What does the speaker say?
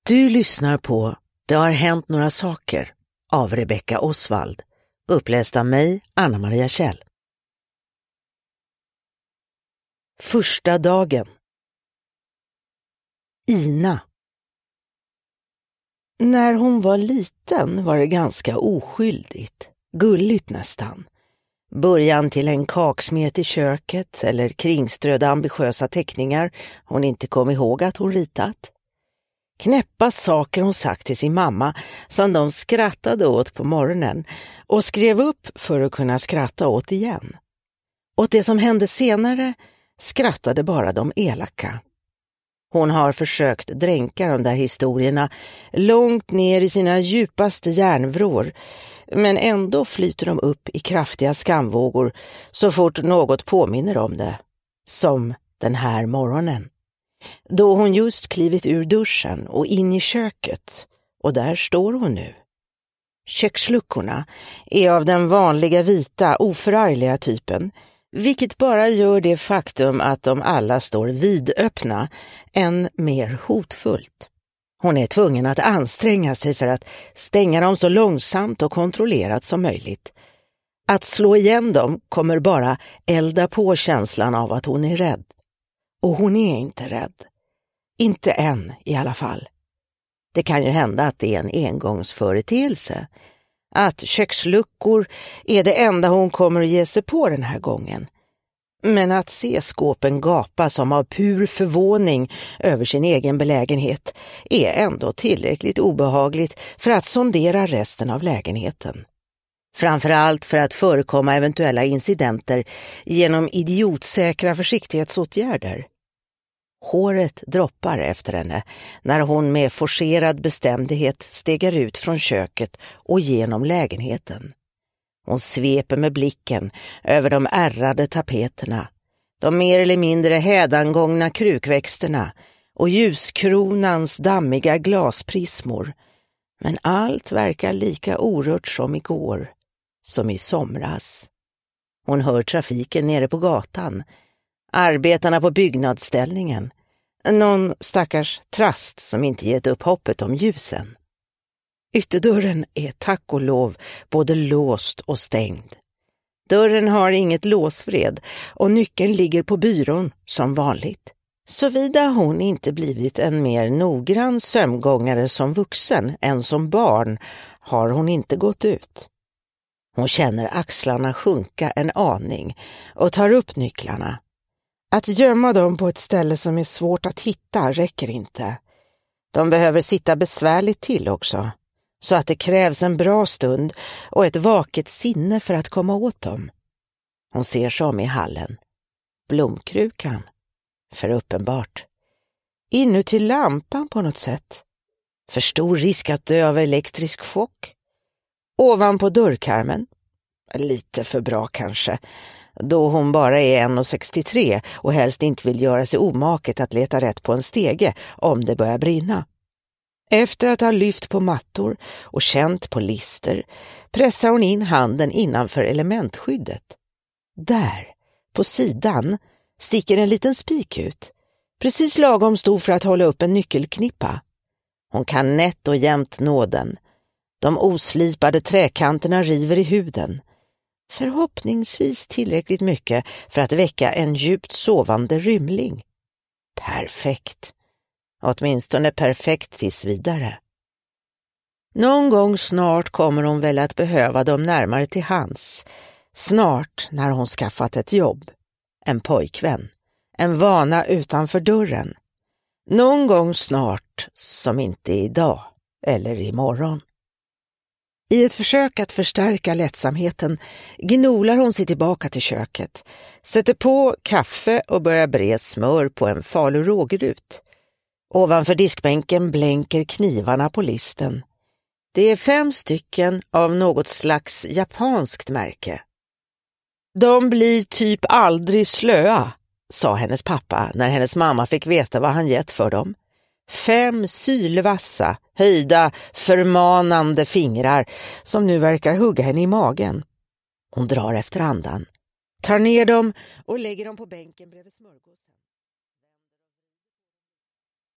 Du lyssnar på Det har hänt några saker av Rebecca Osvald, uppläst av mig, Anna-Maria Kjell. Första dagen. Ina. När hon var liten var det ganska oskyldigt, gulligt nästan. Början till en kaksmet i köket eller kringströdda ambitiösa teckningar hon inte kom ihåg att hon ritat. Knäppa saker hon sagt till sin mamma som de skrattade åt på morgonen och skrev upp för att kunna skratta åt igen. Och det som hände senare skrattade bara de elaka. Hon har försökt dränka de där historierna långt ner i sina djupaste hjärnvrår, men ändå flyter de upp i kraftiga skamvågor så fort något påminner om det. Som den här morgonen. Då hon just klivit ur duschen och in i köket, och där står hon nu. Köksluckorna är av den vanliga vita, oförargliga typen, vilket bara gör det faktum att de alla står vidöppna än mer hotfullt. Hon är tvungen att anstränga sig för att stänga dem så långsamt och kontrollerat som möjligt. Att slå igen dem kommer bara elda på känslan av att hon är rädd. Och hon är inte rädd. Inte än i alla fall. Det kan ju hända att det är en engångsföreteelse. Att köksluckor är det enda hon kommer att ge sig på den här gången. Men att se skåpen gapa som av pur förvåning över sin egen belägenhet är ändå tillräckligt obehagligt för att sondera resten av lägenheten. Framförallt för att förekomma eventuella incidenter genom idiotsäkra försiktighetsåtgärder. Håret droppar efter henne när hon med forcerad bestämdhet stegar ut från köket och genom lägenheten. Hon sveper med blicken över de ärrade tapeterna, de mer eller mindre hädangångna krukväxterna och ljuskronans dammiga glasprismor. Men allt verkar lika orört som igår, som i somras. Hon hör trafiken nere på gatan, arbetarna på byggnadsställningen, någon stackars trast som inte gett upp hoppet om ljusen. Ytterdörren är tack och lov både låst och stängd. Dörren har inget låsvred och nyckeln ligger på byrån som vanligt. Såvida hon inte blivit en mer noggrann sömngångare som vuxen än som barn har hon inte gått ut. Hon känner axlarna sjunka en aning och tar upp nycklarna. Att gömma dem på ett ställe som är svårt att hitta räcker inte. De behöver sitta besvärligt till också, så att det krävs en bra stund och ett vaket sinne för att komma åt dem. Hon ser sig om i hallen. Blomkrukan. För uppenbart. Inuti lampan på något sätt. För stor risk att dö av elektrisk chock. Ovanpå dörrkarmen. Lite för bra kanske. Då hon bara är 1,63 och helst inte vill göra sig omaket att leta rätt på en stege om det börjar brinna. Efter att ha lyft på mattor och känt på lister pressar hon in handen innanför elementskyddet. Där, på sidan, sticker en liten spik ut. Precis lagom stor för att hålla upp en nyckelknippa. Hon kan nätt och jämnt nå den. De oslipade träkanterna river i huden. Förhoppningsvis tillräckligt mycket för att väcka en djupt sovande rymling. Perfekt. Åtminstone perfekt tills vidare. Någon gång snart kommer hon väl att behöva dem närmare till hands. Snart när hon skaffat ett jobb. En pojkvän. En vana utanför dörren. Någon gång snart som inte idag eller imorgon. I ett försök att förstärka lättsamheten gnolar hon sig tillbaka till köket, sätter på kaffe och börjar bre smör på en falu rågrut. Ovanför diskbänken blänker knivarna på listen. Det är 5 stycken av något slags japanskt märke. De blir typ aldrig slöa, sa hennes pappa när hennes mamma fick veta vad han gett för dem. 5 sylvassa, höjda, förmanande fingrar som nu verkar hugga henne i magen. Hon drar efter andan, tar ner dem och lägger dem på bänken bredvid smörgåsen.